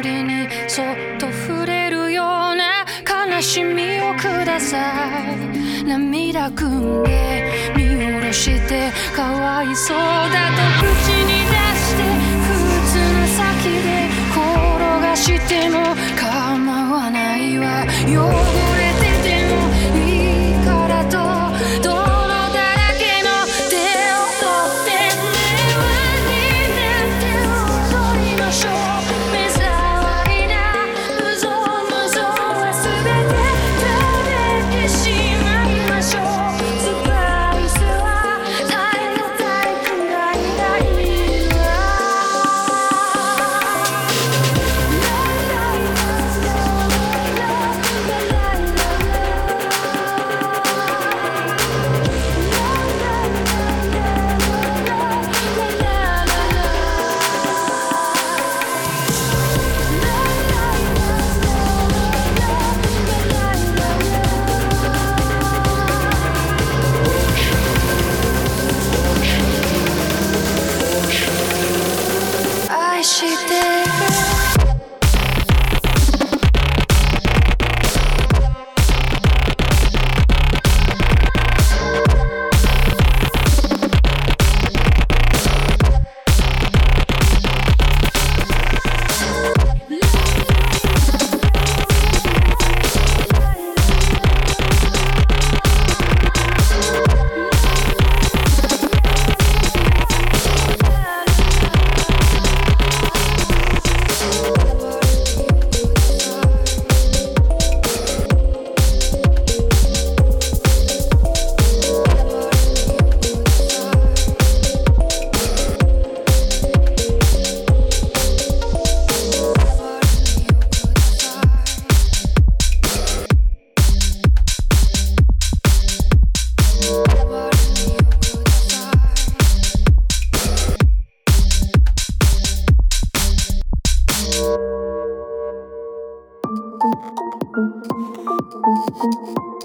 りにそっと触れるような悲しみをください。涙ぐんで見下ろしてかわいそうだと口に出して靴の先で転がしても構わないわ。汚れててもいいからと泥だらけの手を取って目はになって踊りましょう。目障りな無造無造は全て食べてしまいましょう。スパイスは耐え難いくらいがいいわ。愛してる。